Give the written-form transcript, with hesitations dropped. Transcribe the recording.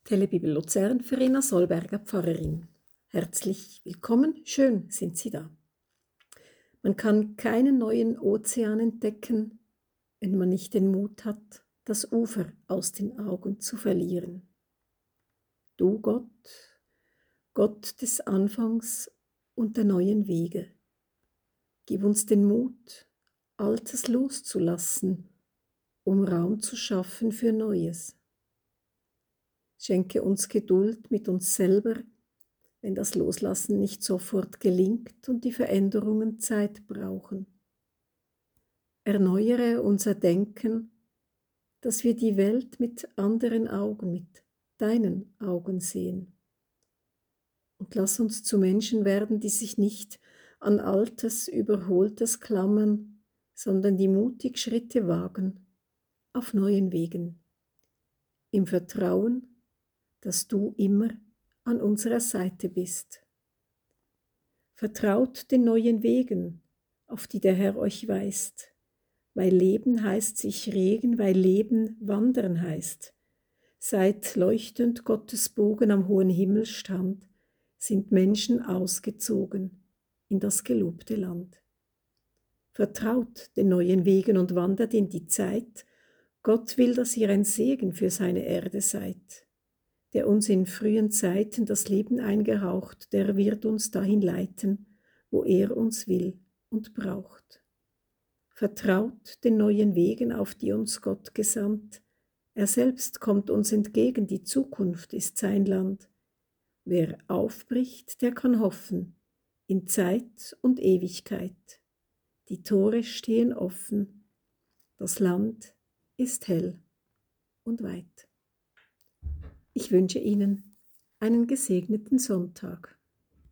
Telebibel Luzern, Verena Solberger, Pfarrerin. Herzlich willkommen, schön sind Sie da. Man kann keinen neuen Ozean entdecken, wenn man nicht den Mut hat, das Ufer aus den Augen zu verlieren. Du Gott, Gott des Anfangs und der neuen Wege, gib uns den Mut, Altes loszulassen, um Raum zu schaffen für Neues. Schenke uns Geduld mit uns selber, wenn das Loslassen nicht sofort gelingt und die Veränderungen Zeit brauchen. Erneuere unser Denken, dass wir die Welt mit anderen Augen, mit deinen Augen sehen. Und lass uns zu Menschen werden, die sich nicht an Altes, Überholtes klammern, sondern die mutig Schritte wagen auf neuen Wegen, im Vertrauen, dass du immer an unserer Seite bist. Vertraut den neuen Wegen, auf die der Herr euch weist, weil Leben heißt sich regen, weil Leben wandern heißt. Seit leuchtend Gottes Bogen am hohen Himmel stand, sind Menschen ausgezogen in das gelobte Land. Vertraut den neuen Wegen und wandert in die Zeit. Gott will, dass ihr ein Segen für seine Erde seid. Der uns in frühen Zeiten das Leben eingehaucht, der wird uns dahin leiten, wo er uns will und braucht. Vertraut den neuen Wegen, auf die uns Gott gesandt. Er selbst kommt uns entgegen, die Zukunft ist sein Land. Wer aufbricht, der kann hoffen, in Zeit und Ewigkeit. Die Tore stehen offen, das Land ist hell und weit. Ich wünsche Ihnen einen gesegneten Sonntag.